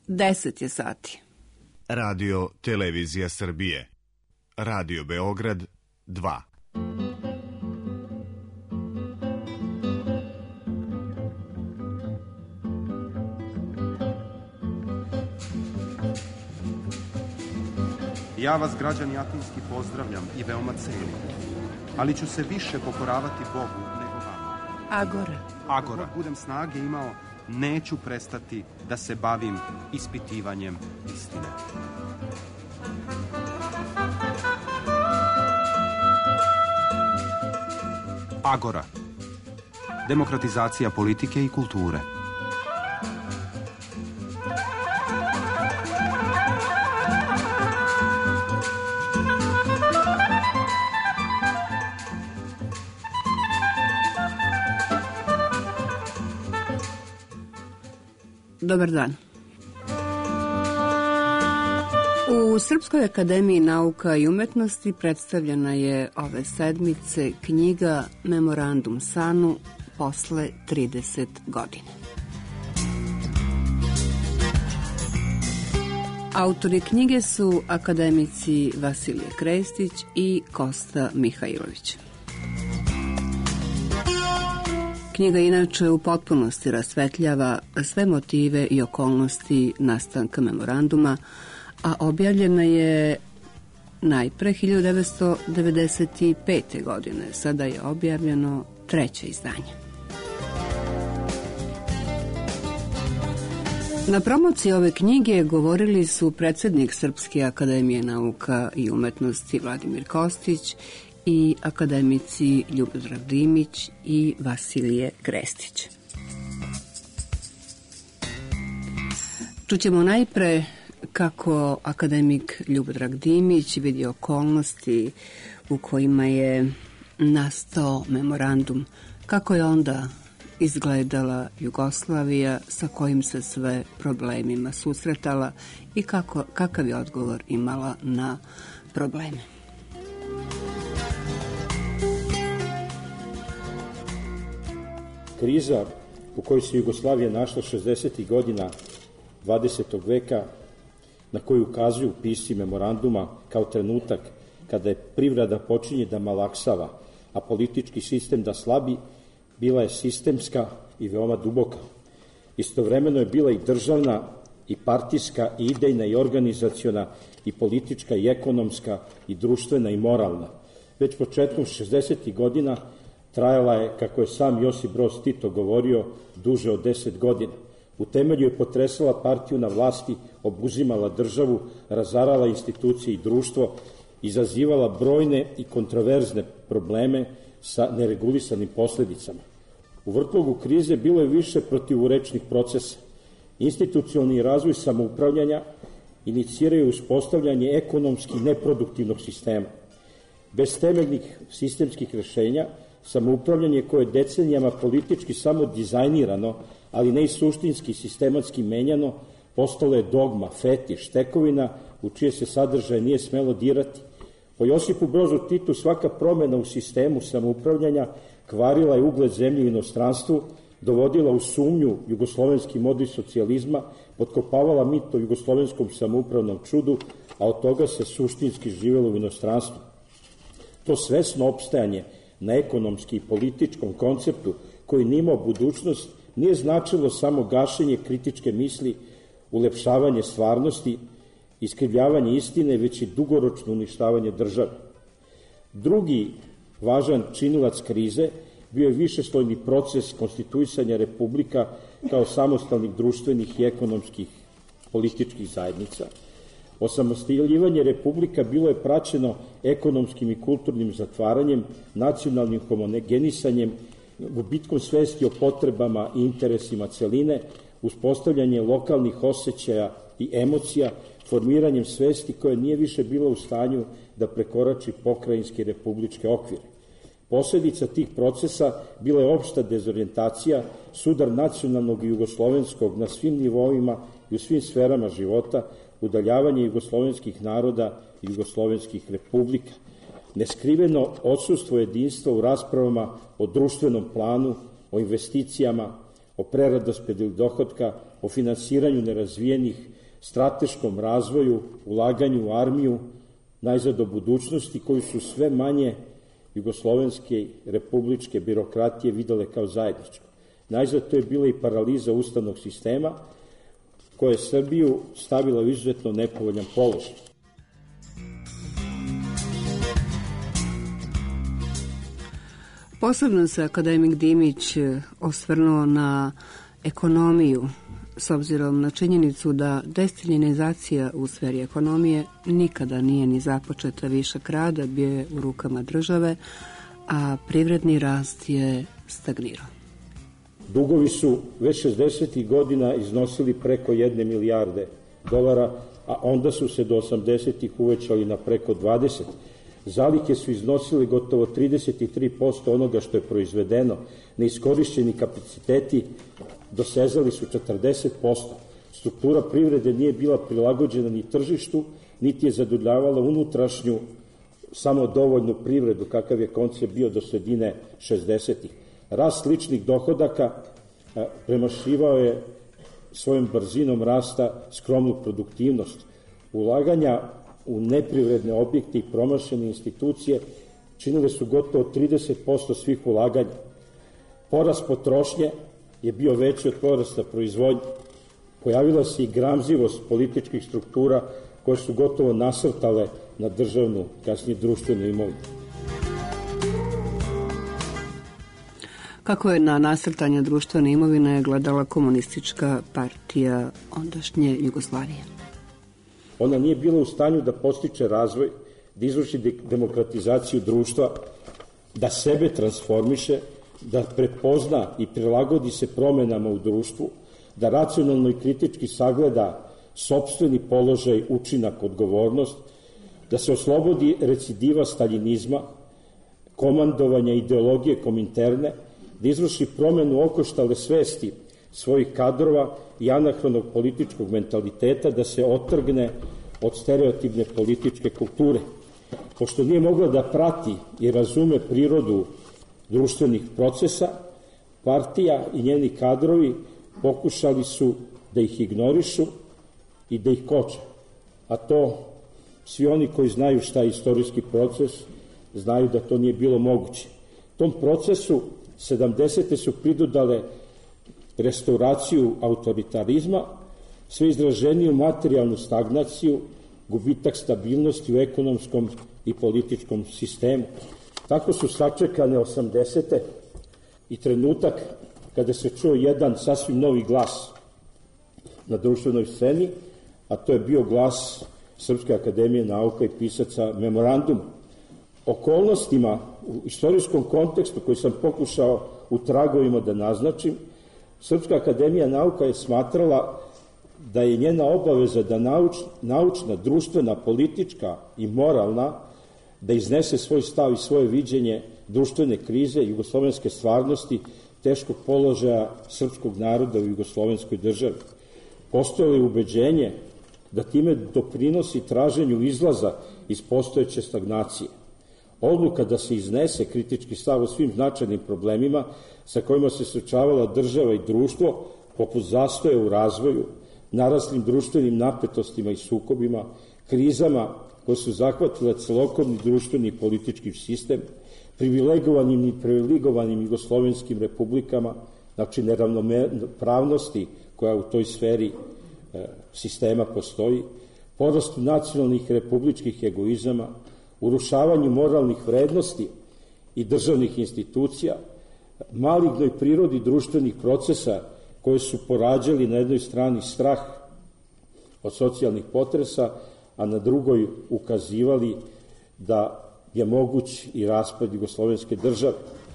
10 je sati. Radio Televizija Srbije. Radio Beograd 2. Ja vas, građani Atinski, pozdravljam i veoma cenim, ali ću se više pokoravati Bogu nego vama. Agora. Dok budem snage imao, neću prestati da se bavim ispitivanjem istine. Agora. Demokratizacija politike i kulture. Dobar dan. U Srpskoj akademiji nauka i umetnosti predstavljena je ove sedmice knjiga Memorandum Sanu posle 30 godina. Autori knjige su akademici Vasilije Krestić i Kosta Mihajlović. Knjiga inače u potpunosti rasvetljava sve motive i okolnosti nastanka memoranduma, a objavljena je najpre 1995. godine. Sada je objavljeno 3. izdanje. Na promociji ove knjige govorili su predsjednik Srpske akademije nauka i umetnosti Vladimir Kostić i akademici Ljubodrag Dimić i Vasilije Krestić. Čućemo najpre kako akademik Ljubodrag Dimić vidi okolnosti u kojima je nastao memorandum, kako je onda izgledala Jugoslavija, sa kojim se sve problemima susretala i kakav je odgovor imala na probleme. Kriza u kojoj se Jugoslavija našla 60. godina 20. veka, na koju ukazuju pisci memoranduma kao trenutak kada je privreda počinje da malaksava, a politički sistem da slabi, bila je sistemska i veoma duboka. Istovremeno je bila i državna, i partijska, i idejna, i organizaciona, i politička, i ekonomska, i društvena, i moralna. Već početkom 60. godina trajala je, kako je sam Josip Broz Tito govorio, duže od 10 godina. U temelju je potresala partiju na vlasti, obuzimala državu, razarala institucije i društvo, izazivala brojne i kontroverzne probleme sa neregulisanim posledicama. U vrtlogu krize bilo je više protivurečnih procesa. Institucionalni razvoj samoupravljanja iniciraju uspostavljanje ekonomski neproduktivnog sistema. Bez temeljnih sistemskih rešenja, samoupravljanje koje je decenijama politički samo dizajnirano, ali ne i suštinski sistematski menjano, postalo je dogma, fetiš, tekovina u čije se sadržaje nije smelo dirati. Po Josipu Brozu Titu svaka promena u sistemu samoupravljanja kvarila je ugled zemlje u inostranstvu, dovodila u sumnju jugoslovenski model socijalizma, potkopavala mit o jugoslovenskom samoupravnom čudu, a od toga se suštinski živelo u inostranstvu. To svesno opstajanje na ekonomski i političkom konceptu koji nije imao budućnost nije značilo samo gašenje kritičke misli, ulepšavanje stvarnosti, iskrivljavanje istine, već i dugoročno uništavanje države. Drugi važan činilac krize bio je višeslojni proces konstituisanja republika kao samostalnih društvenih i ekonomskih političkih zajednica. Osamostaljivanje republika bilo je praćeno ekonomskim i kulturnim zatvaranjem, nacionalnim homogenisanjem, gubitkom svesti o potrebama i interesima celine, uspostavljanje lokalnih osjećaja i emocija, formiranjem svesti koja nije više bila u stanju da prekorači pokrajinske i republičke okvire. Posledica tih procesa bila je opšta dezorijentacija, sudar nacionalnog i jugoslovenskog na svim nivoima i u svim sferama života, udaljavanje jugoslovenskih naroda i jugoslovenskih republika, neskriveno odsustvo jedinstva u raspravama o društvenom planu, o investicijama, o preraspodeli dohotka, o finansiranju nerazvijenih, strateškom razvoju, ulaganju u armiju, najzad do budućnosti, koju su sve manje jugoslovenske republičke birokratije videle kao zajedničko. Najzad to je bila i paraliza ustavnog sistema, koja je Srbiju stavila u izuzetno nepovoljan položaj. Posebno se akademik Dimić osvrnuo na ekonomiju, s obzirom na činjenicu da destaljinizacija u sferi ekonomije nikada nije ni započeta, višak rada bio je u rukama države, a privredni rast je stagnirao. Dugovi su već 60. godina iznosili preko 1 milijarde dolara, a onda su se do 80. uvećali na preko 20. Zalihe su iznosili gotovo 33% onoga što je proizvedeno. Neiskorišćeni kapaciteti dosezali su 40%. Struktura privrede nije bila prilagođena ni tržištu, niti je zadovoljavala unutrašnju samodovoljnu privredu, kakav je koncept bio do sredine 60-ih. Rast ličnih dohodaka premašivao je svojom brzinom rasta skromnu produktivnost. Ulaganja u neprivredne objekte i promašene institucije činile su gotovo 30% svih ulaganja. Porast potrošnje je bio veći od porasta proizvodnje. Pojavila se i gramzivost političkih struktura koje su gotovo nasrtale na državnu, kasnije društvenu imovinu. Kako je na nasrtanje društvene imovine gledala komunistička partija ondašnje Jugoslavije? Ona nije bila u stanju da postiče razvoj, da izvrši demokratizaciju društva, da sebe transformiše, da prepozna i prilagodi se promenama u društvu, da racionalno i kritički sagleda sopstveni položaj, učinak, odgovornost, da se oslobodi recidiva staljinizma, komandovanja ideologije kominterne, da izvrši promenu okoštale svesti svojih kadrova i anahronog političkog mentaliteta, da se otrgne od stereotipne političke kulture. Pošto nije mogla da prati i razume prirodu društvenih procesa, partija i njeni kadrovi pokušali su da ih ignorišu i da ih koče. A to svi oni koji znaju šta je istorijski proces, znaju da to nije bilo moguće. Tom procesu 70. su pridodale restauraciju autoritarizma, sve izraženiju materijalnu stagnaciju, gubitak stabilnosti u ekonomskom i političkom sistemu. Tako su sačekane 80. i trenutak kada se čuo jedan sasvim novi glas na društvenoj sceni, a to je bio glas Srpske akademije nauka i pisaca memoranduma. Okolnostima u istorijskom kontekstu koji sam pokušao u tragovima da naznačim, Srpska akademija nauka je smatrala da je njena obaveza da naučna, društvena, politička i moralna da iznese svoj stav i svoje viđenje društvene krize, jugoslovenske stvarnosti, teškog položaja srpskog naroda u jugoslovenskoj državi. Postojalo je ubeđenje da time doprinosi traženju izlaza iz postojeće stagnacije. Odluka da se iznese kritički stav o svim značajnim problemima sa kojima se suočavala država i društvo, poput zastoja u razvoju, naraslim društvenim napetostima i sukobima, krizama koje su zahvatile celokupni društveni i politički sistem, privilegovanim i privilegovanim jugoslovenskim republikama, znači neravnopravnosti koja u toj sferi sistema postoji, porastu nacionalnih i republičkih egoizama, urušavanju moralnih vrednosti i državnih institucija, malignoj prirodi društvenih procesa koje su porađali na jednoj strani strah od socijalnih potresa, a na drugoj ukazivali da je moguć i raspad jugoslovenske države.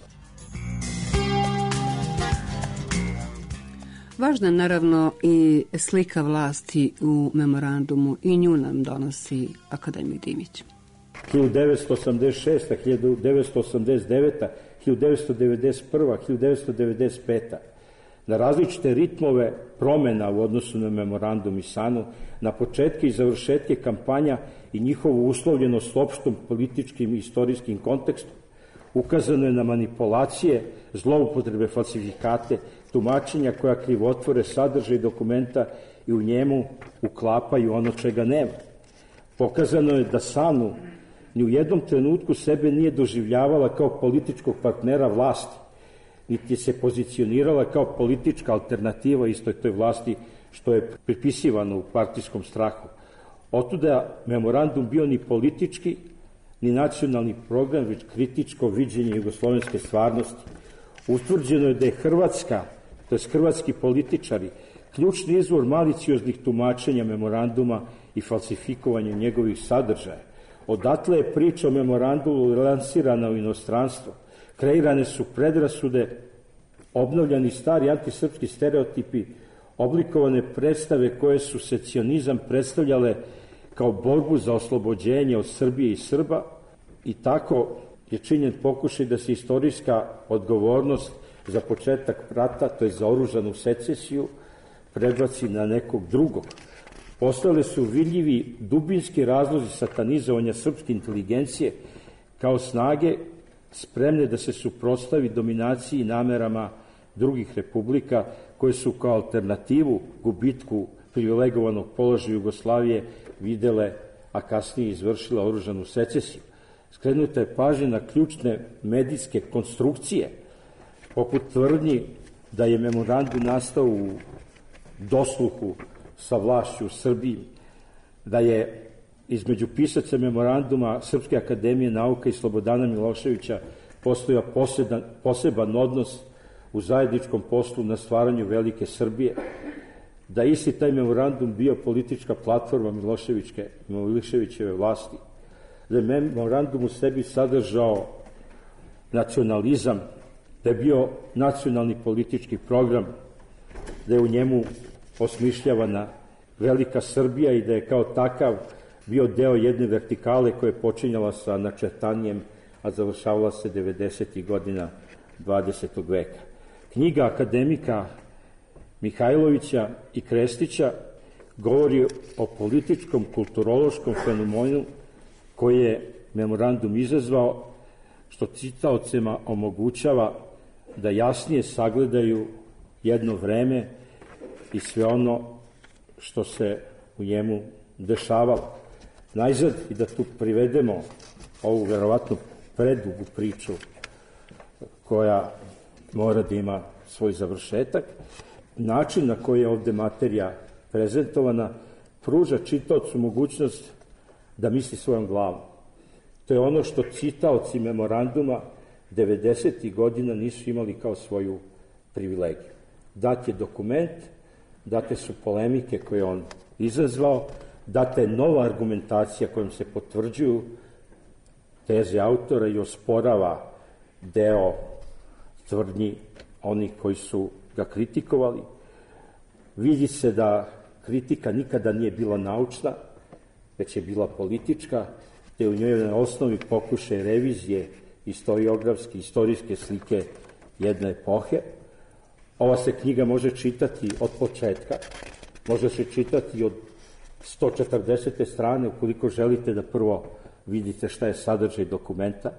Važna je naravno i slika vlasti u memorandumu i nju nam donosi akademik Dimić. 1986. 1989. 1991. 1995. Na različite ritmove promena u odnosu na memorandum i SANU, na početke i završetke kampanja i njihovu uslovljenost opštom političkim i istorijskim kontekstom, ukazano je na manipulacije, zloupotrebe, falsifikate, tumačenja koja krivotvore sadržaj dokumenta i i u njemu uklapaju ono čega nema. Pokazano je da SANU ni u jednom trenutku sebe nije doživljavala kao političkog partnera vlasti, niti se pozicionirala kao politička alternativa istoj toj vlasti, što je pripisivano u partijskom strahu. Otuda memorandum bio ni politički, ni nacionalni program, već kritičko viđenje jugoslovenske stvarnosti. Utvrđeno je da je Hrvatska, to je hrvatski političari, ključni izvor malicioznih tumačenja memoranduma i falsifikovanja njegovih sadržaja. Odatle je priča o memorandumu lansirana u inostranstvo. Kreirane su predrasude, obnovljani stari antisrpski stereotipi, oblikovane predstave koje su secionizam predstavljale kao borbu za oslobođenje od Srbije i Srba, i tako je činjen pokušaj da se istorijska odgovornost za početak rata, to je za oružanu secesiju, prebaci na nekog drugog. Postojali su vidljivi dubinski razlozi satanizovanja srpske inteligencije kao snage spremne da se suprotstavi dominaciji i namerama drugih republika koje su kao alternativu gubitku privilegovanog položaja Jugoslavije videle, a kasnije izvršila oružanu secesiju. Skrenuta je pažnja na ključne medijske konstrukcije, poput tvrdnji da je memorandum nastao u dosluhu sa vlašću u Srbiji, da je između pisaca memoranduma Srpske akademije nauka i Slobodana Miloševića postojao poseban odnos u zajedničkom poslu na stvaranju velike Srbije, da isti taj memorandum bio politička platforma Miloševićeve vlasti, da je memorandum u sebi sadržao nacionalizam, da je bio nacionalni politički program, da je u njemu osmišljavana velika Srbija i da je kao takav bio deo jedne vertikale koja je počinjala sa načrtanjem, a završavala se 90. godina 20. veka. Knjiga akademika Mihajlovića i Krestića govori o političkom, kulturološkom fenomenu koji je memorandum izazvao, što čitaocima omogućava da jasnije sagledaju jedno vreme i sve ono što se u njemu dešavalo. Najzad, i da tu privedemo ovu verovatno predugu priču koja mora da ima svoj završetak, način na koji je ovde materija prezentovana pruža čitaocu mogućnost da misli svojom glavom. To je ono što čitaoci memoranduma 90. godina nisu imali kao svoju privilegiju. Dat je dokument, date su polemike koje on izazvao, data je nova argumentacija kojom se potvrđuju teze autora i osporava deo tvrdnji onih koji su ga kritikovali. Vidi se da kritika nikada nije bila naučna, već je bila politička, te u njoj na osnovi pokušaj revizije istoriografske, istorijske slike jedne epohe. Ova se knjiga može čitati od početka, može se čitati od 140. strane, ukoliko želite da prvo vidite šta je sadržaj dokumenta.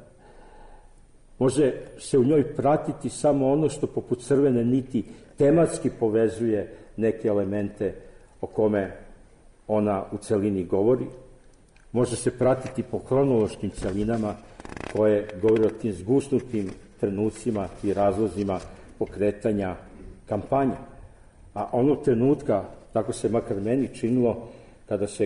Može se u njoj pratiti samo ono što poput crvene niti tematski povezuje neke elemente o kome ona u celini govori. Može se pratiti po hronološkim celinama koje govore o tim zgusnutim trenucima i razlozima pokretanja kampanja. A onog trenutka, tako se makar meni činilo, kada se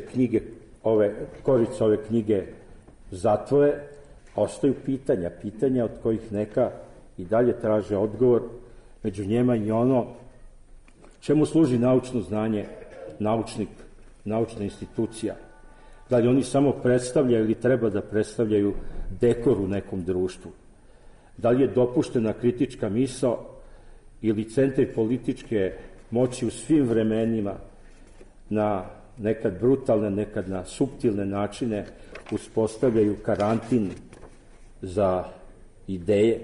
korice ove knjige zatvore, ostaju pitanja od kojih neka i dalje traže odgovor, među njema i ono čemu služi naučno znanje, naučna institucija. Da li oni samo predstavljaju ili treba da predstavljaju dekor u nekom društvu? Da li je dopuštena kritička misao ili centri političke moći u svim vremenima na nekad brutalne, nekad na suptilne načine uspostavljaju karantin za ideje?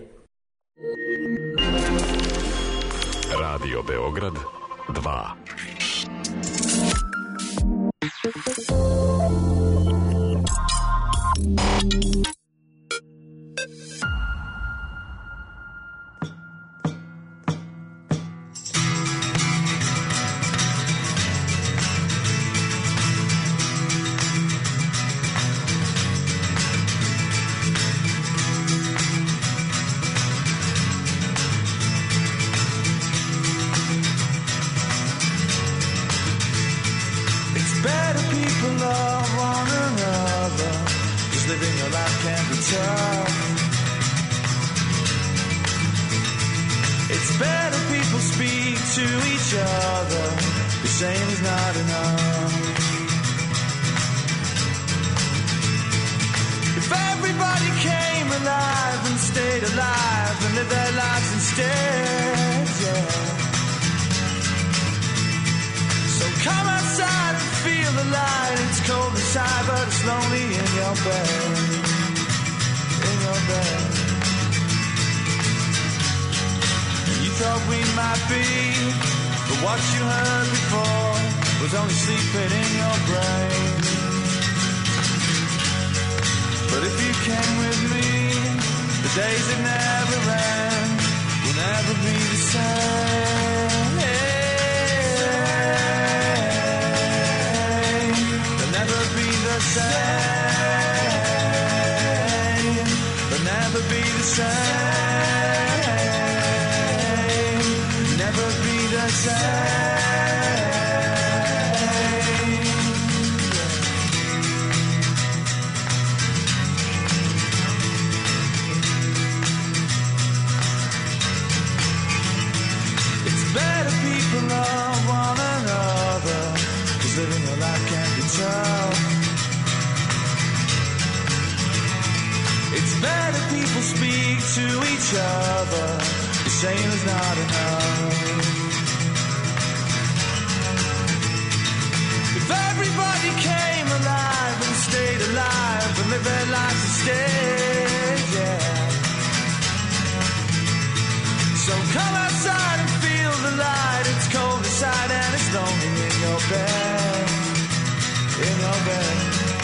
Radio Beograd 2. people love one another, 'cause living your life can be tough. It's better people speak to each other, the saying is not enough. If everybody came alive and stayed alive and lived their lives instead, yeah. So come outside and feel the light. It's cold inside, but it's lonely in your bed. In your bed. And you thought we might be, but what you heard before was only sleeping in your brain. But if you came with me, the days that never end will never be the same. They'll never be the same. They'll never be the same. Never be the same. Love one another, 'cause living a life can be tough. It's better people speak to each other, the same is not enough. If everybody came alive and stayed alive and lived their lives instead, yeah. So come outside and feel the light. It's cold inside and it's lonely in your bed. In your bed.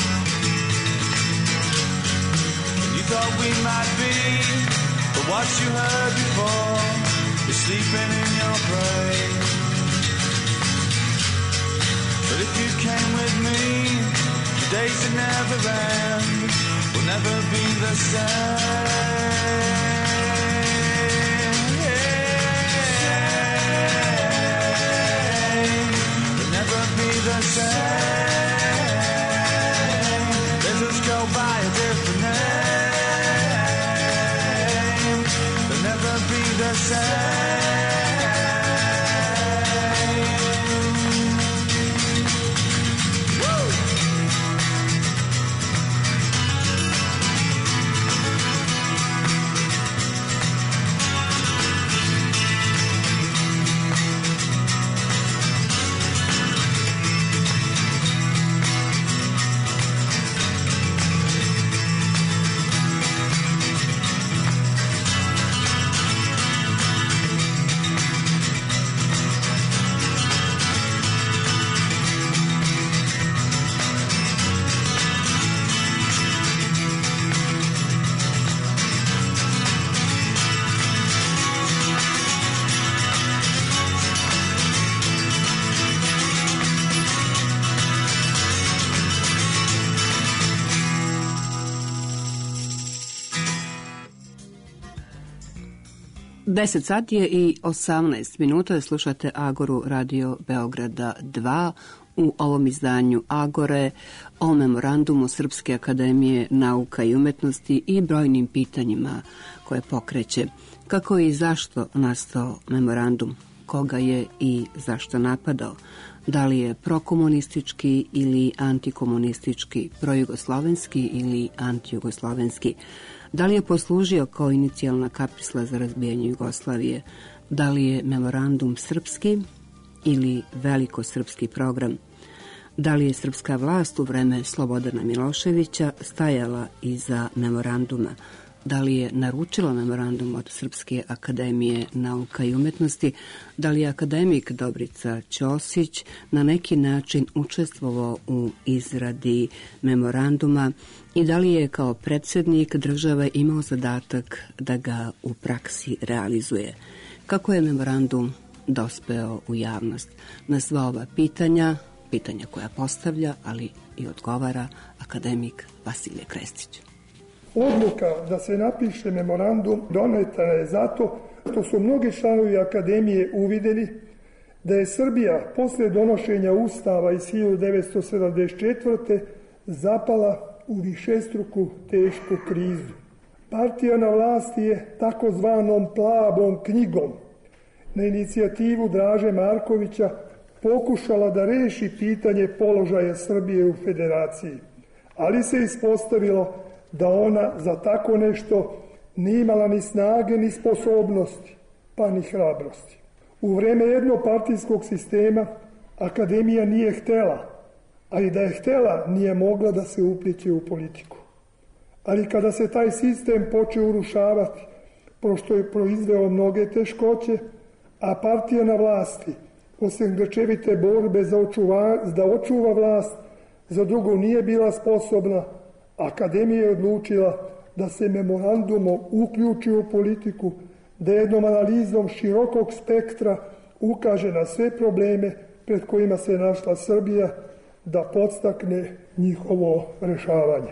And you thought we might be, but what you heard before is sleeping in your brain. But if you came with me, the days that never end will never be the same. The same. Let's just go by a different name. They'll never be the same. Woo! Deset sati je i 18 minuta. Slušate Agoru Radio Beograda 2 u ovom izdanju Agore o memorandumu Srpske akademije nauka i umetnosti i brojnim pitanjima koje pokreće. Kako i zašto nastao memorandum? Koga je i zašto napadao? Da li je prokomunistički ili antikomunistički, projugoslovenski ili antijugoslovenski? Da li je poslužio kao inicijalna kapisla za razbijanje Jugoslavije? Da li je memorandum srpski ili velikosrpski program? Da li je srpska vlast u vreme Slobodana Miloševića stajala iza memoranduma? Da li je naručila memorandum od Srpske akademije nauka i umetnosti? Da li je akademik Dobrica Ćosić na neki način učestvovao u izradi memoranduma i da li je kao predsjednik države imao zadatak da ga u praksi realizuje? Kako je memorandum dospeo u javnost? Na sva ova pitanja koja postavlja, ali i odgovara akademik Vasilije Krestić. Odluka da se napiše memorandum doneta je zato što su mnogi članovi akademije uvidjeli da je Srbija posle donošenja Ustava iz 1974. zapala u višestruku tešku krizu. Partija na vlasti je takozvanom plavom knjigom na inicijativu Draže Markovića pokušala da reši pitanje položaja Srbije u federaciji, ali se ispostavilo da ona za tako nešto nije imala ni snage ni sposobnosti, pa ni hrabrosti. U vreme jednopartijskog sistema akademija nije htela, a i da je htela nije mogla da se upliće u politiku. Ali kada se taj sistem počeo urušavati, pošto je proizveo mnoge teškoće, a partija na vlasti, osim grčevite borbe da očuva vlast, za drugo nije bila sposobna, akademija je odlučila da se memorandumom uključi u politiku, da jednom analizom širokog spektra ukaže na sve probleme pred kojima se našla Srbija, da podstakne njihovo rešavanje.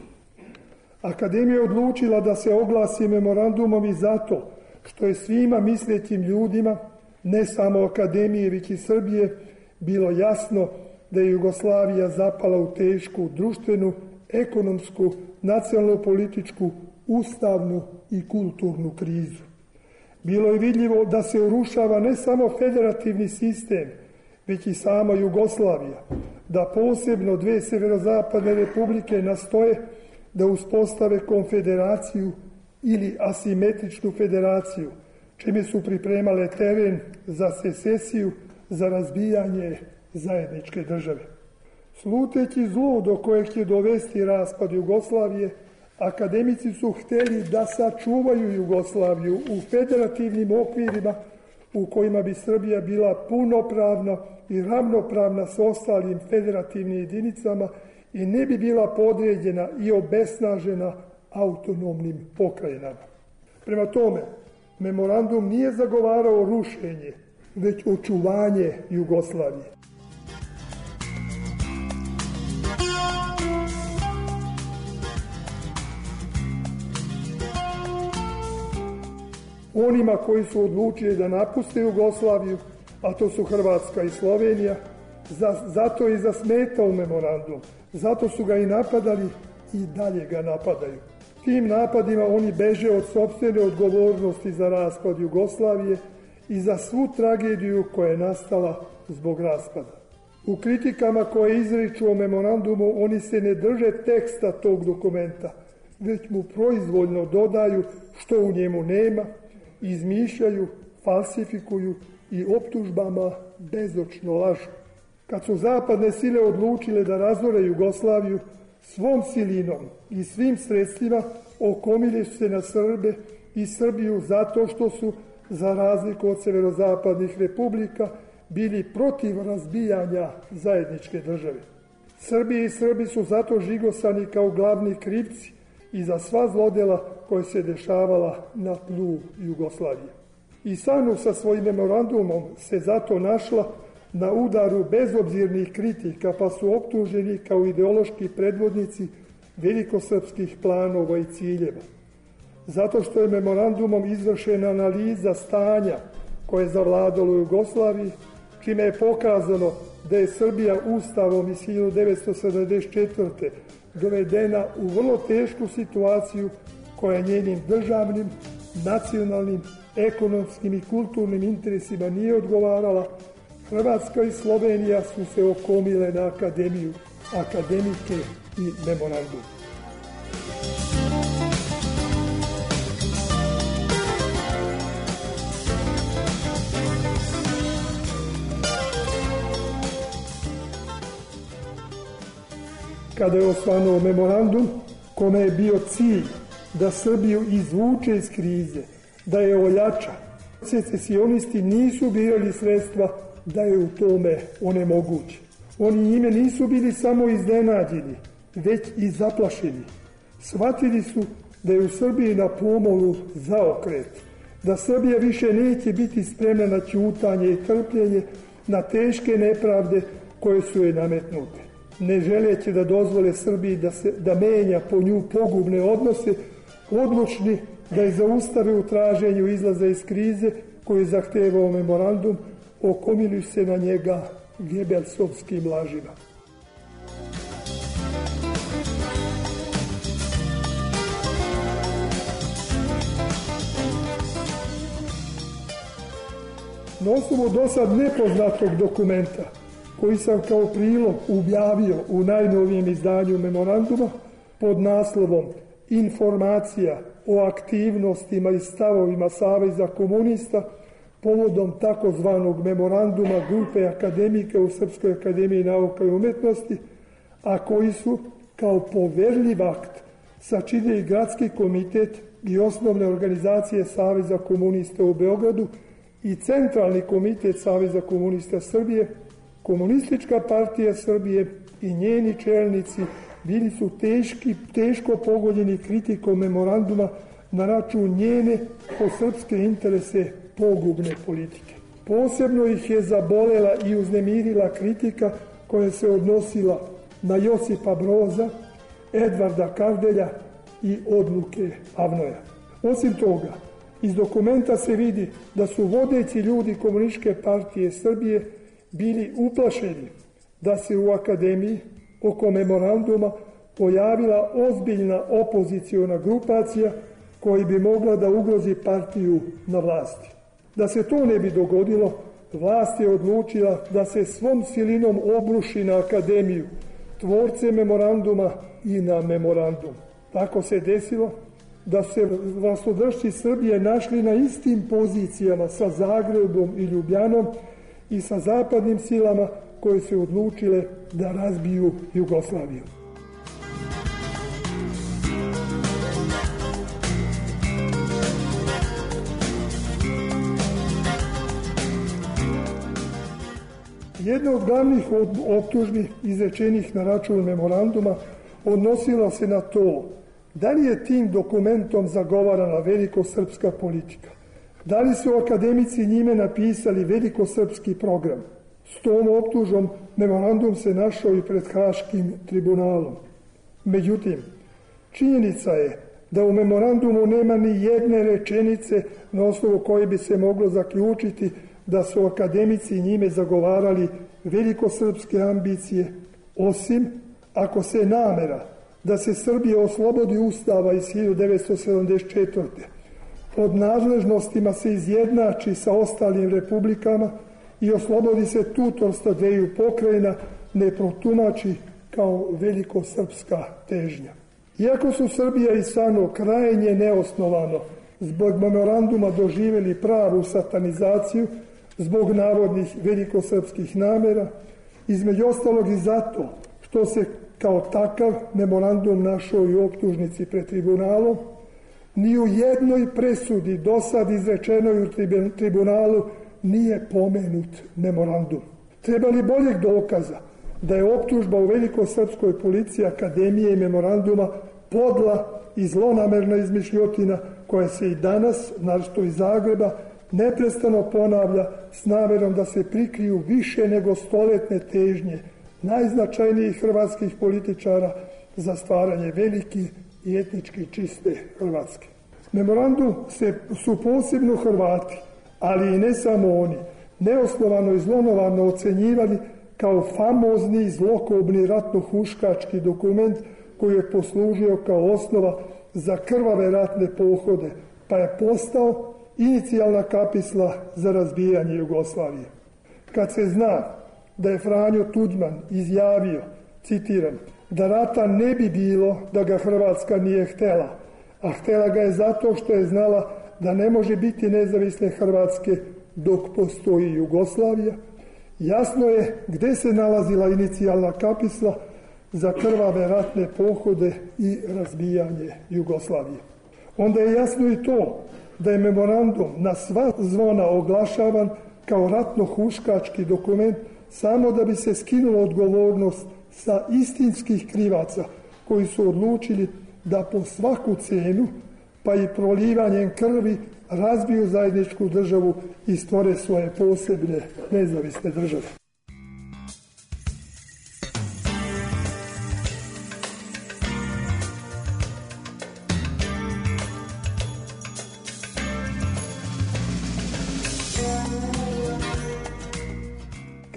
Akademija je odlučila da se oglasi memorandumom i zato što je svima mislećim ljudima, ne samo akademije, već i Srbije, bilo jasno da je Jugoslavija zapala u tešku društvenu, ekonomsku, nacionalno-političku, ustavnu i kulturnu krizu. Bilo je vidljivo da se urušava ne samo federativni sistem, već i sama Jugoslavija, da posebno dve severozapadne republike nastoje da uspostave konfederaciju ili asimetričnu federaciju, čime su pripremale teren za secesiju, za razbijanje zajedničke države. Sluteći zlo do kojeg će dovesti raspad Jugoslavije, akademici su hteli da sačuvaju Jugoslaviju u federativnim okvirima u kojima bi Srbija bila punopravna i ravnopravna s ostalim federativnim jedinicama i ne bi bila podređena i obesnažena autonomnim pokrajinama. Prema tome, memorandum nije zagovarao rušenje, već očuvanje Jugoslavije. Onima koji su odlučili da napuste Jugoslaviju, a to su Hrvatska i Slovenija, zato je i zasmetao memorandum, zato su ga i napadali i dalje ga napadaju. Tim napadima oni beže od sopstvene odgovornosti za raspad Jugoslavije i za svu tragediju koja je nastala zbog raspada. U kritikama koje izriču o memorandumu oni se ne drže teksta tog dokumenta, već mu proizvoljno dodaju što u njemu nema, izmišljaju, falsifikuju i optužbama bezočno lažu. Kad su zapadne sile odlučile da razore Jugoslaviju, svom silinom i svim sredstvima okomili su se na Srbe i Srbiju zato što su, za razliku od severozapadnih republika, bili protiv razbijanja zajedničke države. Srbije i Srbi su zato žigosani kao glavni krivci i za sva zlodela koje se dešavala na tlu Jugoslavije. I SANU sa svojim memorandumom se zato našla na udaru bezobzirnih kritika, pa su optuženi kao ideološki predvodnici velikosrpskih planova i ciljeva. Zato što je memorandumom izvršena analiza stanja koje je zavladalo u Jugoslaviji, čime je pokazano da je Srbija Ustavom iz 1974. dovedena u vrlo tešku situaciju koja njenim državnim, nacionalnim, ekonomskim i kulturnim interesima nije odgovarala. Hrvatska i Slovenija su se okomile na akademiju, akademike i memorandum. Kada je osvanuo memorandum, kome je bio cilj da Srbiju izvuče iz krize, da je ojača, secesionisti nisu birali sredstva da je u tome onemoguće. Oni njime nisu bili samo iznenađeni, već i zaplašeni. Shvatili su da je u Srbiji na pomolu zaokret, da Srbija više neće biti spremna na ćutanje i trpljenje, na teške nepravde koje su joj nametnute. Ne želeći da dozvole Srbiji da menja po nju pogubne odnose, odlučni da je zaustave u traženju izlaza iz krize koju je zahtevao memorandum, okomili se na njega gebelsovskim lažima. Na osnovu dosad nepoznatog dokumenta, koji sam kao prilog objavio u najnovijem izdanju memoranduma pod naslovom Informacija o aktivnostima i stavovima Saveza komunista povodom takozvanog memoranduma grupe akademika u Srpskoj akademiji nauka i umetnosti, a koji su kao poverljiv akt sačinili Gradski komitet i osnovne organizacije Saveza komunista u Beogradu i Centralni komitet Saveza komunista Srbije, Komunistička partija Srbije i njeni čelnici bili su teško pogođeni kritikom memoranduma na račun njene po srpske interese pogubne politike. Posebno ih je zabolela i uznemirila kritika koja se odnosila na Josipa Broza, Edvarda Kardelja i odluke Avnoja. Osim toga, iz dokumenta se vidi da su vodeći ljudi Komunističke partije Srbije bili uplašeni da se u akademiji oko memoranduma pojavila ozbiljna opoziciona grupacija koja bi mogla da ugrozi partiju na vlasti. Da se to ne bi dogodilo, vlast je odlučila da se svom silinom obruši na akademiju, tvorce memoranduma i na memorandum. Tako se desilo da se vlastodršci Srbije našli na istim pozicijama sa Zagrebom i Ljubljanom i sa zapadnim silama koje se odlučile da razbiju Jugoslaviju. Jedna od glavnih optužbi izrečenih na račun memoranduma odnosila se na to da li je tim dokumentom zagovarana velikosrpska politika, da li su akademici njime napisali velikosrpski program. S tom optužbom memorandum se našao i pred Haškim tribunalom. Međutim, činjenica je da u memorandumu nema ni jedne rečenice na osnovu koje bi se moglo zaključiti da su akademici njime zagovarali velikosrpske ambicije, osim ako se namera da se Srbija oslobodi Ustava iz 1974. pod nadležnostima se izjednači sa ostalim republikama i oslobodi se tutorstva dveju pokrajina, ne protumači kao velikosrpska težnja. Iako su Srbija i SANO krajnje neosnovano zbog memoranduma doživjeli pravu satanizaciju zbog navodnih velikosrpskih namera, između ostalog i zato što se kao takav memorandum našao i u optužnici pred tribunalom, ni u jednoj presudi dosad izrečenoj u tribunalu nije pomenut memorandum. Treba li boljeg dokaza da je optužba u velikosrpskoj policiji akademije i memoranduma podla i zlonamerna izmišljotina koja se i danas, naročito iz Zagreba, neprestano ponavlja s namerom da se prikriju više nego stoletne težnje najznačajnijih hrvatskih političara za stvaranje velike i etnički čiste Hrvatske. Memorandum su posebno Hrvati, ali i ne samo oni, neosnovano i zlonovano ocenjivali kao famozni zlokobni ratno-huškački dokument koji je poslužio kao osnova za krvave ratne pohode, pa je postao inicijalna kapisla za razbijanje Jugoslavije. Kad se zna da je Franjo Tuđman izjavio, citiram, da rata ne bi bilo da ga Hrvatska nije htela, a htela ga je zato što je znala da ne može biti nezavisne Hrvatske dok postoji Jugoslavija, jasno je gde se nalazila inicijalna kapisla za krvave ratne pohode i razbijanje Jugoslavije. Onda je jasno i to da je memorandum na sva zvona oglašavan kao ratno-huškački dokument samo da bi se skinula odgovornost sa istinskih krivaca koji su odlučili da po svaku cenu, pa i prolivanjem krvi, razbiju zajedničku državu i stvore svoje posebne nezavisne države.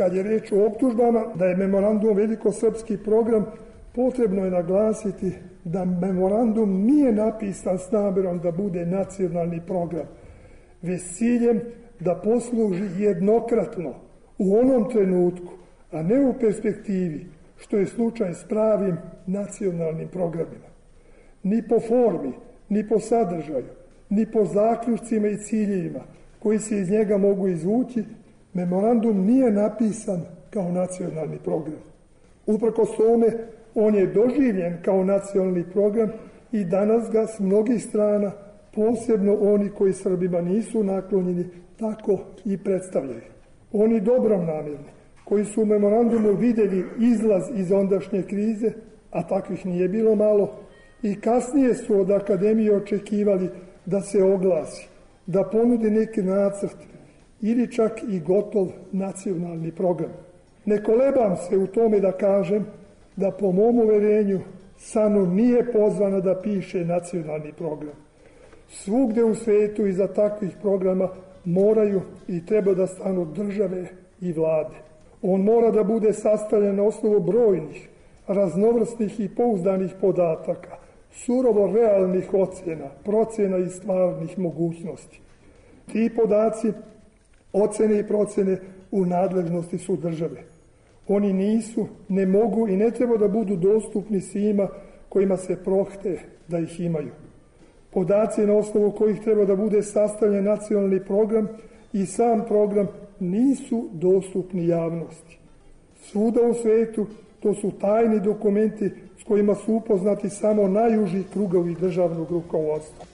kad je reč o optužbama da je memorandum velikosrpski program, potrebno je naglasiti da memorandum nije napisan s namerom da bude nacionalni program, već s ciljem da posluži jednokratno u onom trenutku, a ne u perspektivi, što je slučaj s pravim nacionalnim programima. Ni po formi, ni po sadržaju, ni po zaključcima i ciljevima koji se iz njega mogu izvući, memorandum nije napisan kao nacionalni program. Uprkos tome, on je doživljen kao nacionalni program i danas ga s mnogih strana, posebno oni koji Srbima nisu naklonjeni, tako i predstavljaju. Oni dobrom namjerni, koji su u memorandumu vidjeli izlaz iz ondašnje krize, a takvih nije bilo malo, i kasnije su od akademije očekivali da se oglasi, da ponudi neki nacrt ili čak i gotov nacionalni program. Ne kolebam se u tome da kažem da po mom uverenju SANU nije pozvana da piše nacionalni program. Svugde u svetu iza takvih programa moraju i treba da stanu države i vlade. On mora da bude sastavljen na osnovu brojnih, raznovrsnih i pouzdanih podataka, surovo realnih ocjena, procjena i stvarnih mogućnosti. Ti podaci, ocene i procjene u nadležnosti su države. Oni nisu, ne mogu i ne treba da budu dostupni svima kojima se prohte da ih imaju. Podaci na osnovu kojih treba da bude sastavljen nacionalni program i sam program nisu dostupni javnosti. Svuda u svetu to su tajni dokumenti s kojima su upoznati samo najuži krugovi državnog rukovodstva.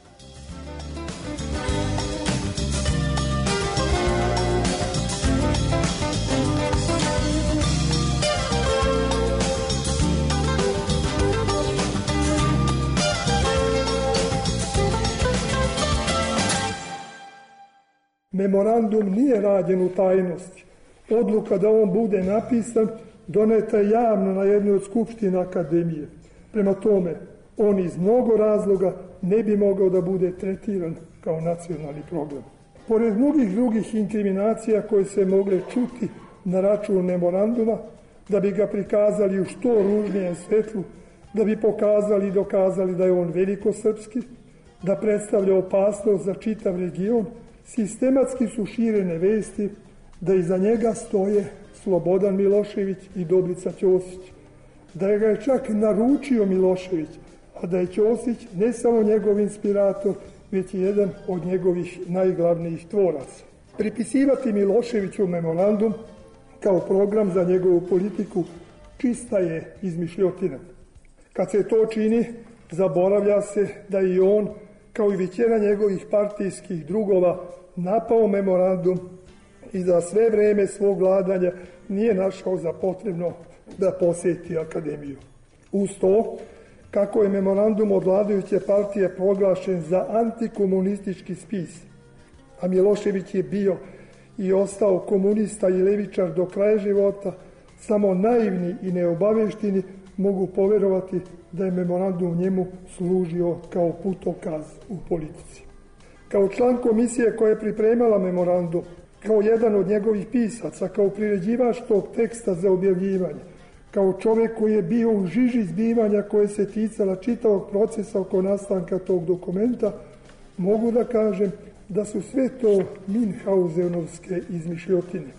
Memorandum nije rađen u tajnosti. Odluka da on bude napisan doneta je javno na jednoj od skupština akademije. Prema tome, on iz mnogo razloga ne bi mogao da bude tretiran kao nacionalni program. Pored mnogih drugih inkriminacija koje se mogle čuti na račun memoranduma, da bi ga prikazali u što ružnijem svetlu, da bi pokazali i dokazali da je on velikosrpski, da predstavlja opasnost za čitav region, sistematski su širene vesti da iza njega stoje Slobodan Milošević i Dobrica Ćosić, da ga je čak naručio Milošević, a da je Ćosić ne samo njegov inspirator, već i jedan od njegovih najglavnijih tvoraca. Pripisivati Miloševiću memorandum kao program za njegovu politiku čista je izmišljotina. Kad se to čini, zaboravlja se da i on, kao i većina njegovih partijskih drugova, napao memorandum i za sve vreme svog vladanja nije našao za potrebno da posjeti akademiju. Uz to, kako je memorandum od vladajuće partije proglašen za antikomunistički spis, a Milošević je bio i ostao komunista i levičar do kraja života, samo naivni i neobaveštini mogu poverovati da je memorandum njemu služio kao putokaz u politici. Kao član komisije koja je pripremala memorandum, kao jedan od njegovih pisaca, kao priređivač tog teksta za objavljivanje, kao čovjek koji je bio u žiži zbivanja koje se ticala čitavog procesa oko nastanka tog dokumenta, mogu da kažem da su sve to Minhausenovske izmišljotine.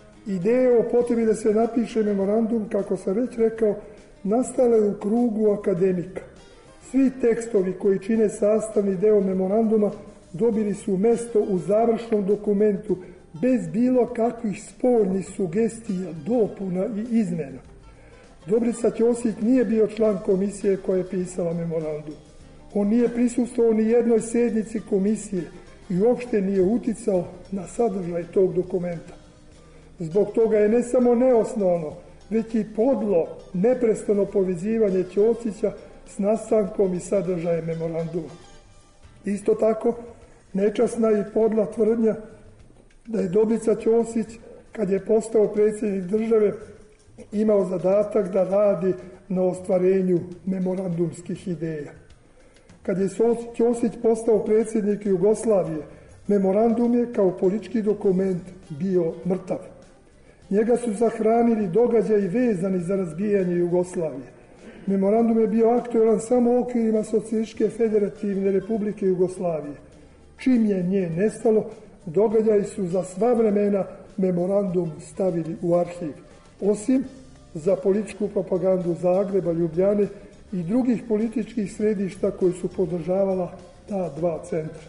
Ideje o potrebi da se napiše memorandum, kako sam već rekao, nastale u krugu akademika. Svi tekstovi koji čine sastavni deo memoranduma dobili su mesto u završnom dokumentu bez bilo kakvih spornih sugestija, dopuna i izmena. Dobrica Ćosić nije bio član komisije koja je pisala memorandum. On nije prisustvovao ni jednoj sednici komisije i uopšte nije uticao na sadržaj tog dokumenta. Zbog toga je ne samo neosnovno, već i podlo, neprestano povezivanje Ćosića s nastankom i sadržajem memoranduma. Isto tako, nečasna i podla tvrdnja da je Dobrica Ćosić, kad je postao predsjednik države, imao zadatak da radi na ostvarenju memorandumskih ideja. Kad je Ćosić postao predsjednik Jugoslavije, memorandum je kao politički dokument bio mrtav. Njega su sahranili događaji vezani za razbijanje Jugoslavije. Memorandum je bio aktuelan samo u okvirima Socijalističke federativne republike Jugoslavije. Čim je nje nestalo, događaji su za sva vremena memorandum stavili u arhiv, osim za političku propagandu Zagreba, Ljubljane i drugih političkih središta koji su podržavala ta dva centra.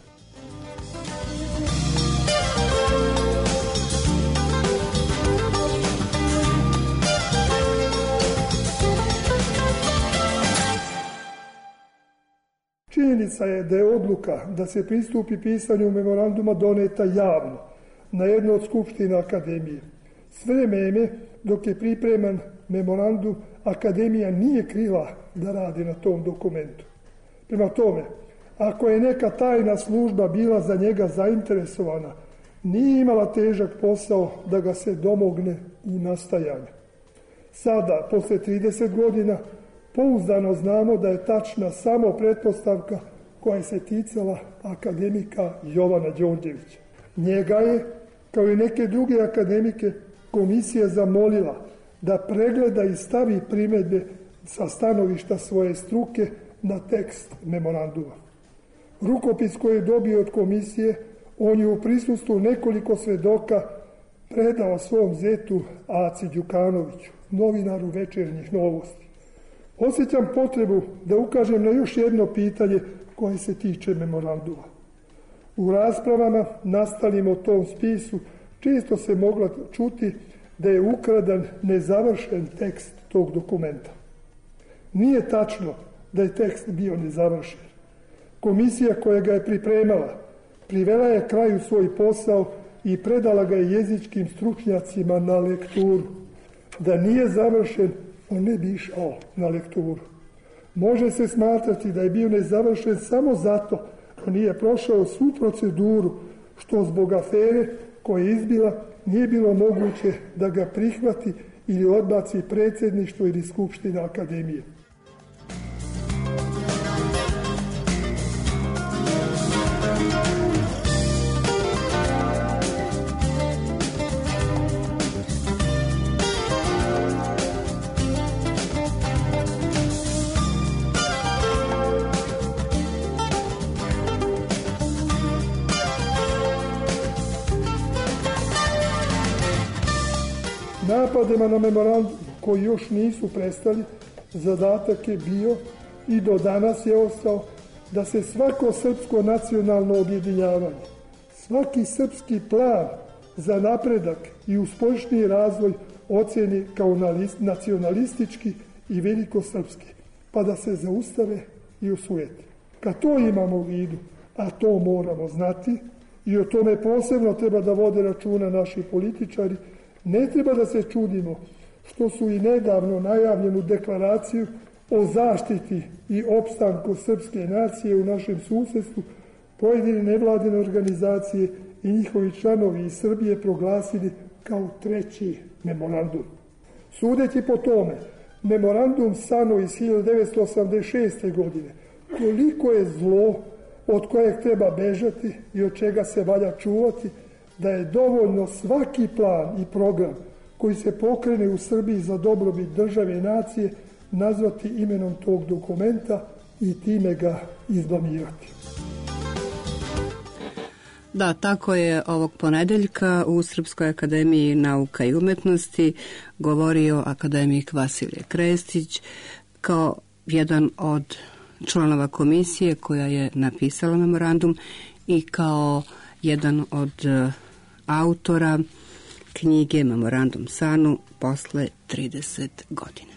Činjenica je da je odluka da se pristupi pisanju memoranduma doneta javno na jednoj od skupština Akademije. Sve vreme dok je pripreman memorandum, Akademija nije krila da radi na tom dokumentu. Prema tome, ako je neka tajna služba bila za njega zainteresovana, nije imala težak posao da ga se domogne u nastajanju. Sada, posle 30 godina, pouzdano znamo da je tačna samo pretpostavka koja se ticala akademika Jovana Đorđevića. Njega je, kao i neke druge akademike, komisija zamolila da pregleda i stavi primedbe sa stanovišta svoje struke na tekst memoranduma. Rukopis koji je dobio od komisije, on je u prisustvu nekoliko svedoka predao svom zetu Aci Đukanoviću, novinaru Večernjih novosti. Osjećam potrebu da ukažem na još jedno pitanje koje se tiče memoranduma. U raspravama nastalim o tom spisu često se mogla čuti da je ukradan nezavršen tekst tog dokumenta. Nije tačno da je tekst bio nezavršen. Komisija koja ga je pripremala privela je kraju svoj posao i predala ga je jezičkim stručnjacima na lekturu. Da nije završen, on ne bi išao na lekturu. Može se smatrati da je bio nezavršen samo zato što nije prošao svu proceduru, što zbog afere koja je izbila nije bilo moguće da ga prihvati ili odbaci predsjedništvo ili skupština Akademije. Napadima na memorandum koji još nisu prestali, zadatak je bio i do danas je ostao da se svako srpsko nacionalno objedinjavanje, svaki srpski plan za napredak i uspešni razvoj ocjeni kao nacionalistički i velikosrpski, pa da se zaustave i osujete. Kad to imamo u vidu, a to moramo znati i o tome posebno treba da vode računa naši političari, ne treba da se čudimo što su i nedavno najavljenu deklaraciju o zaštiti i opstanku srpske nacije u našem susjedstvu pojedine nevladine organizacije i njihovi članovi iz Srbije proglasili kao treći memorandum. Sudeći po tome, memorandum SANU iz 1986. godine toliko je zlo od kojeg treba bežati i od čega se valja čuvati, da je dovoljno svaki plan i program koji se pokrene u Srbiji za dobrobit države i nacije nazvati imenom tog dokumenta i time ga izblamirati. Da, tako je ovog ponedeljka u Srpskoj akademiji nauka i umetnosti govorio akademik Vasilije Krestić kao jedan od članova komisije koja je napisala memorandum i kao jedan od autora knjige Memorandum SANU posle 30 godina.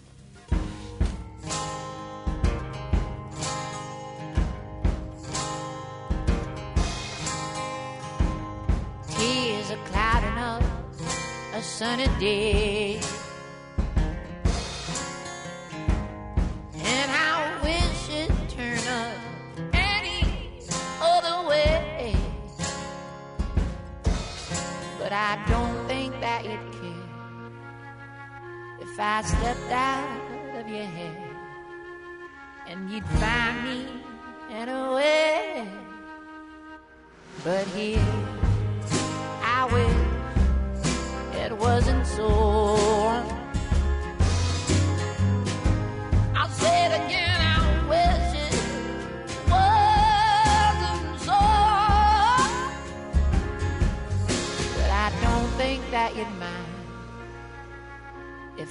Tears are clouding up a sunny day, and I wish it turned up any other way. But I don't think that you'd care if I stepped out of your hair and you'd find me anywhere. But here I wish it wasn't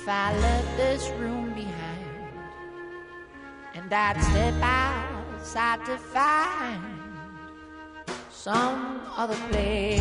if I left this room behind and I'd step outside to find some other place.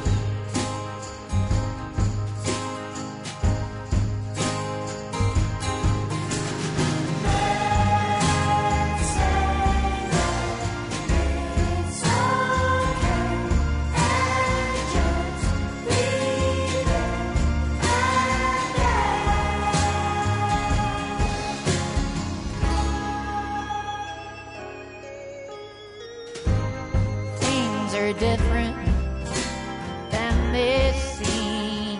Are different than they seem.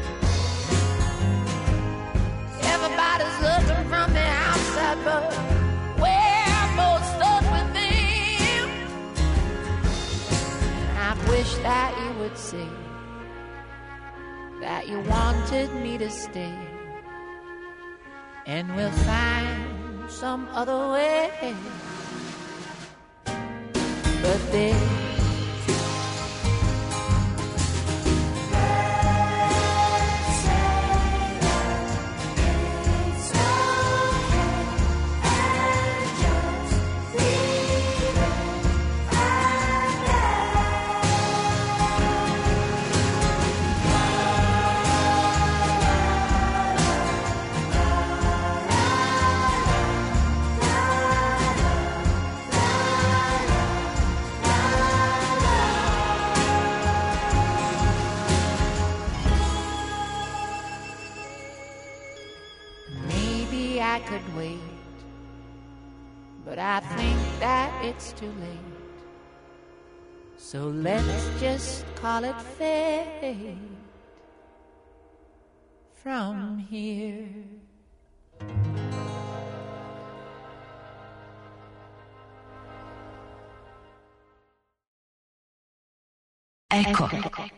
Everybody's looking from the outside, but we're both stuck within. And I wish that you would say that you wanted me to stay, and we'll find some other way. But they I could wait, but I think that it's too late. So let's just call it fate from here. Eko.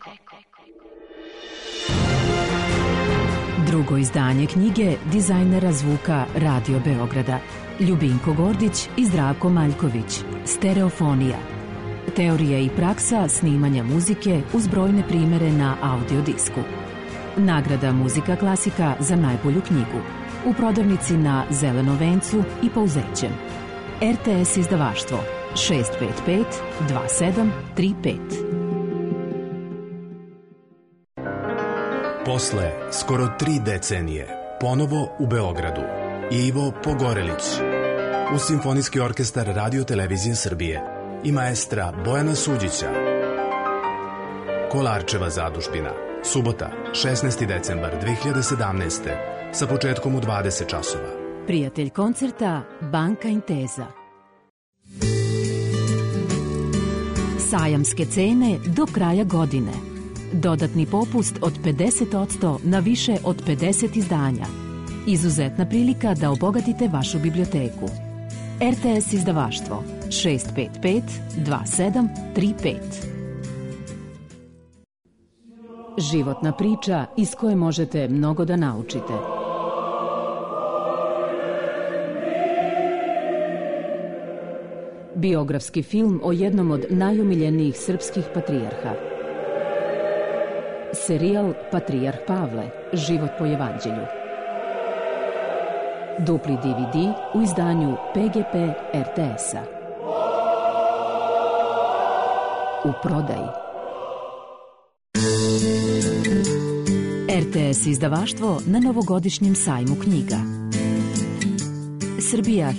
Drugo izdanje knjige dizajnera zvuka Radio Beograda Ljubinko Gordić i Zdravko Maljković. Stereofonija. Teorija i praksa snimanja muzike uz brojne primere na audio disku. Nagrada Muzika klasika za najbolju knjigu. U prodavnici na Zelenom vencu i Pouzećem. RTS izdavaštvo 655 2735. Posle skoro 3 decenije, ponovo u Beogradu, Ivo Pogorelić, uz Simfonijski orkestar Radio Televizije Srbije i maestra Bojana Suđića. Kolarčeva zadužbina, subota, 16. decembar 2017. sa početkom u 20 časova. Prijatelj koncerta Banka Inteza. Sajamske cene do kraja godine. Dodatni popust od 50% na više od 50 izdanja. Izuzetna prilika da obogatite vašu biblioteku. RTS izdavaštvo 655 2735. Životna priča iz koje možete mnogo da naučite. Biografski film o jednom od najomiljenijih srpskih patrijarha. Serijal Patrijarh Pavle, život po evanđelju. Dupli DVD u izdanju PGP RTS-a. U prodaji. RTS izdavaštvo na novogodišnjem sajmu knjiga. Srbija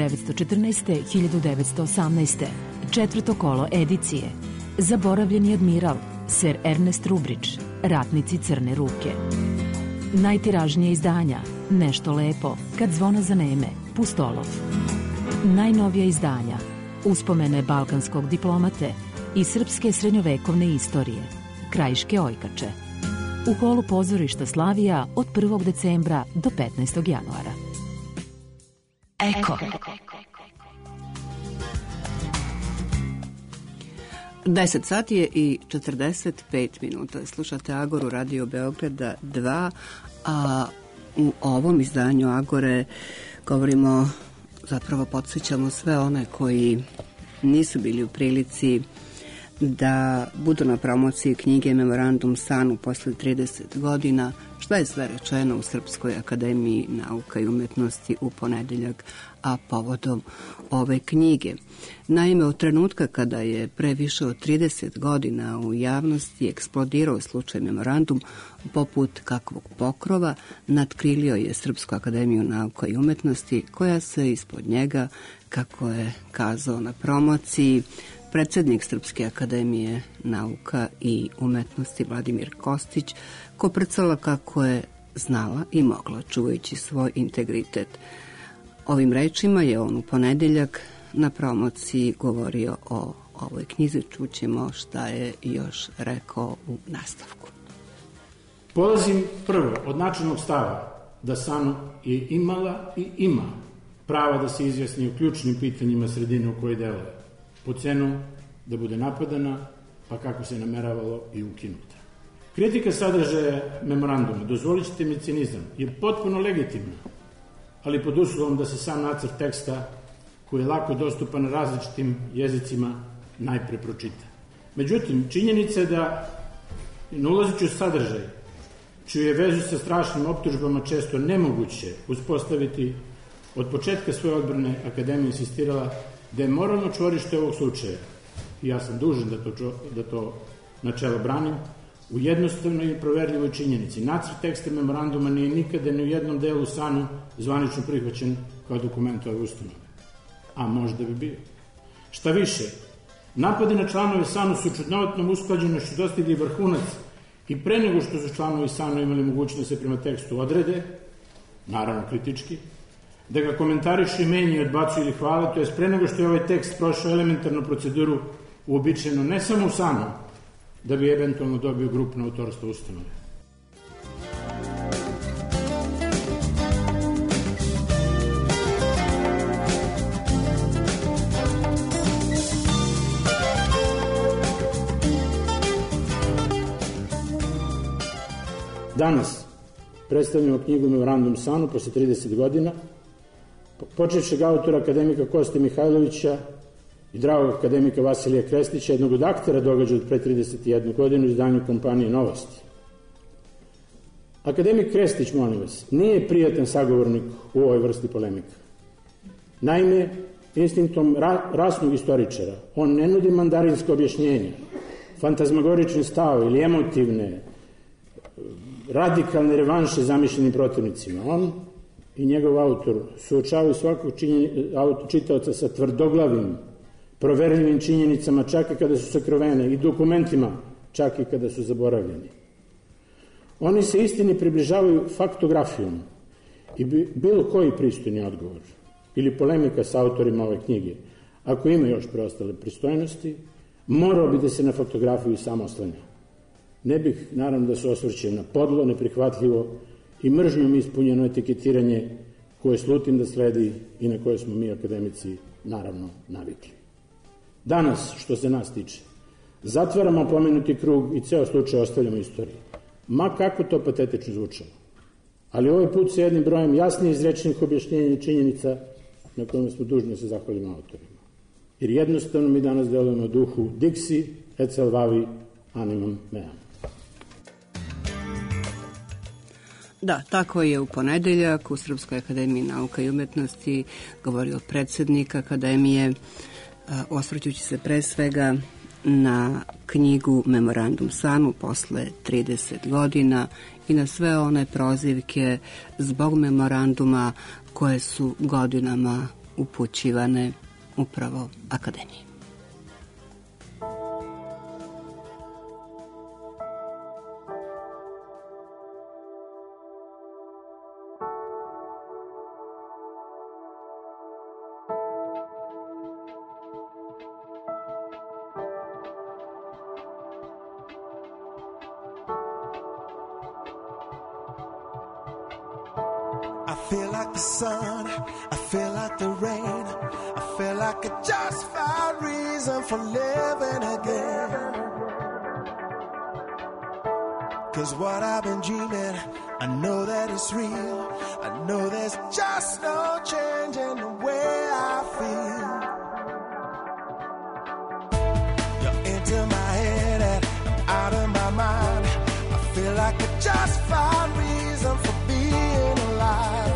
1914-1918. Četvrto kolo edicije. Zaboravljeni admiral, Sir Ernest Rubridge, Ratnici crne ruke. Najtiražnije izdanja, Nešto lepo, Kad zvona zaneme, Pustolov. Najnovija izdanja, Uspomene balkanskog diplomate i srpske srednjovekovne istorije, Krajiške ojkače. U holu pozorišta Slavija od 1. decembra do 15. januara. Eko. 10 sati je i 45 minuta. Slušate Agoru Radio Beograda 2, a u ovom izdanju Agore govorimo, zapravo podsjećamo sve one koji nisu bili u prilici da budu na promociji knjige Memorandum Sanu posle 30 godina, šta je sve rečeno u Srpskoj akademiji nauka i umetnosti u ponedeljak, a povodom ove knjige. Naime, od trenutka kada je pre više od 30 godina u javnosti eksplodirao slučaj Memorandum, poput kakvog pokrova, natkrilio je Srpsku akademiju nauka i umetnosti, koja se ispod njega, kako je kazao na promociji predsednik Srpske akademije nauka i umetnosti Vladimir Kostić, koprcala kako je znala i mogla, čuvajući svoj integritet. Ovim rečima je on u ponedeljak na promociji govorio o ovoj knjizi. Čućemo šta je još rekao u nastavku. Polazim prvo od načelnog stava da Sanu je imala i ima prava da se izjasni u ključnim pitanjima sredine u kojoj deluje, po cenu da bude napadana, pa kako se nameravalo i ukinuta. Kritika sadržaja memoranduma, dozvolit ćete mi cinizam, je potpuno legitimna, ali pod uslovom da se sam nacrt teksta, koji je lako dostupan na različitim jezicima, najpre pročita. Međutim, činjenica je da, ne ulazeći u sadržaj, čiju je vezu sa strašnim optužbama često nemoguće uspostaviti, od početka svoje odbrane Akademija insistirala da je moralno čvorište ovog slučaja, i ja sam dužan da to načelo branim, u jednostavnoj i proverljivoj činjenici. Nacrt teksta memoranduma nije nikada ni u jednom delu Sanu zvanično prihvaćen kao dokument ove ustanove. A možda bi bio. Šta više, napade na članove Sanu su čudnovatnom usklađenošću dostigli vrhunac i pre nego što su članovi Sanu imali mogućnost da se prema tekstu odrede, naravno kritički, da ga komentarišu i menju, odbacuju ili hvale, to je pre nego što je ovaj tekst prošao elementarnu proceduru uobičajeno ne samo u Sanu, da bi eventualno dobio grupno autorstvo ustanove. Danas predstavljamo knjigu Memorandum Sanu posle 30 godina, počevšeg autora akademika Koste Mihajlovića i dragog akademika Vasilija Krestića, jednog od aktera događaja od pre 31 godinu u izdanju kompanije Novosti. Akademik Krestić, molim vas, nije prijatan sagovornik u ovoj vrsti polemika. Naime, instinktom rasnog istoričara, on ne nudi mandarinsko objašnjenje, fantazmagorični stav ili emotivne, radikalne revanše zamišljenim protivnicima. On i njegov autor suočavaju svakog čitaoca sa tvrdoglavim, proverljivim činjenicama, čak i kada su sakrovene, i dokumentima, čak i kada su zaboravljeni. Oni se istini približavaju faktografijom i bilo koji pristojni odgovor ili polemika sa autorima ove knjige, ako ima još preostale pristojnosti, morao bi da se na faktografiju samo oslanja. Ne bih, naravno, da se osvrćem na podlo, neprihvatljivo i mržnjom ispunjeno etiketiranje koje slutim da sledi i na koje smo mi akademici, naravno, navikli. Danas, što se nas tiče, zatvaramo pomenuti krug i ceo slučaj ostavljamo istoriji. Ma kako to patetično zvučalo. Ali ovaj put sa jednim brojem jasnije izrečenih objašnjenja i činjenica na kojima smo dužni da se zahvalimo autorima. Jer jednostavno mi danas delujemo u duhu Dixi et salvavi animam meam. Da, tako je u ponedeljak u Srpskoj akademiji nauka i umetnosti govorio predsednik akademije, osvrćući se pre svega na knjigu Memorandum Sanu posle 30 godina i na sve one prozivke zbog memoranduma koje su godinama upućivane upravo akademiji. I feel like the sun, I feel like the rain, I feel like a just found reason for living again. 'Cause what I've been dreaming, I know that it's real, I know there's just no change in the way I feel. You're to my head and out of my mind. I feel like I just found reason for being alive.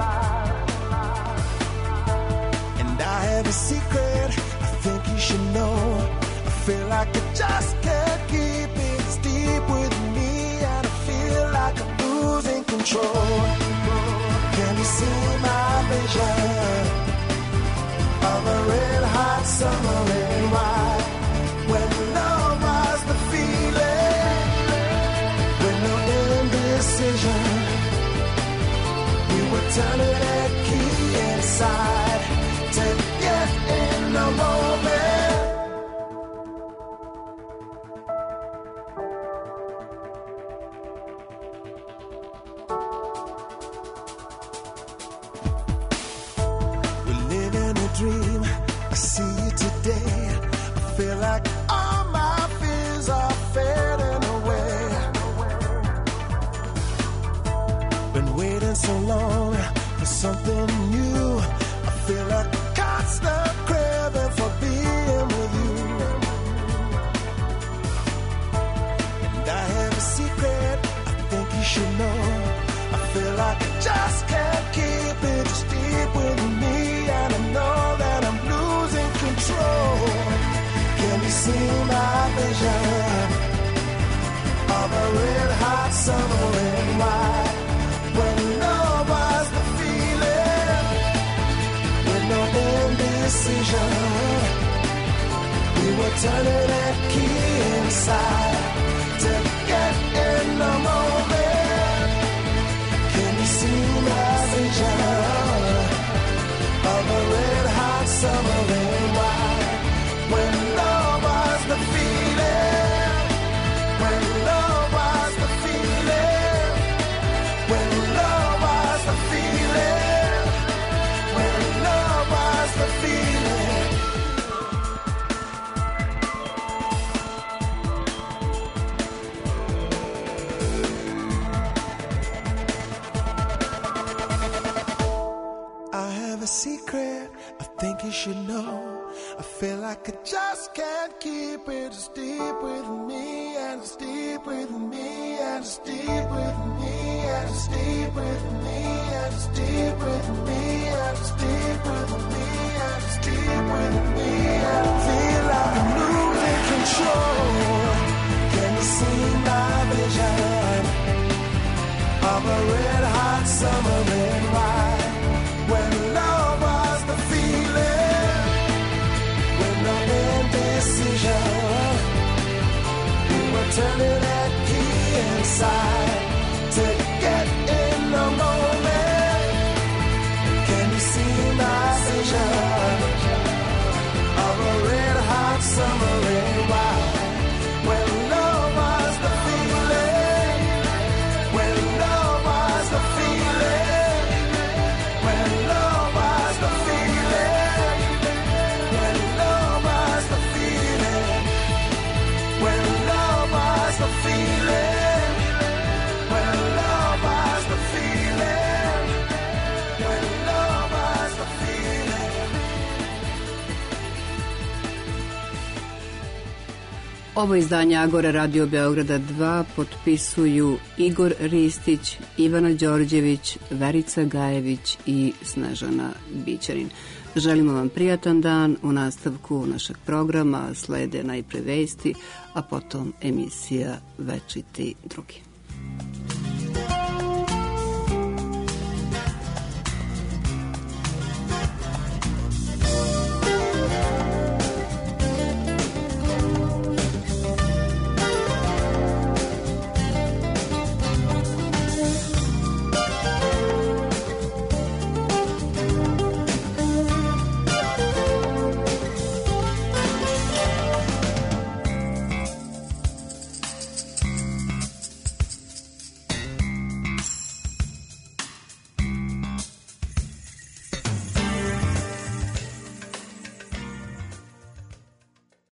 And I have a secret I think you should know. I feel like I just can't keep it. It's deep with me and I feel like I'm losing control. Can you see my vision of a red hot summer in white? When love was the feeling, with no indecision, we were turning a key inside to get in the moment. We live in a dream. I see you today. I feel like all my fears are fading away. Been waiting so long for something new. I feel like a constant craving for being with you. And I have a secret I think you should know. I feel like I just can't keep it just deep with me. And I know that I'm losing control. Can you see my vision of a red hot summer in white? When love was the feeling, with no indecision, we were turning a key inside to get in the moment. Can you see my vision of a red hot summer in white? When love was the feeling, when love was the feeling, when love was the feeling, when love was the feeling. I have a secret I think you should know. I feel like I just can't keep it. It's deep with me and it's deep with me and it's deep with me and it's deep with me and it's deep with me and it's deep with me and it's deep with me and I feel like I'm losing control. Can you see my vision of a red hot summer in white? When love was the feeling, with no indecision, we were turning that key inside to get in the moment. Can you see my vision of a red hot summer in white? When love was the feeling, when love was the feeling, when love was the feeling, when love was the feeling, when love was the feeling, when love was the feeling, when love was the feeling. Ovo izdanje Agora Radio Beograda 2 potpisuju Igor Ristić, Ivana Đorđević, Verica Gajević i Snežana Bićanin. Želimo vam prijatan dan. U nastavku našeg programa slede najpre vesti, a potom emisija Večiti drugi.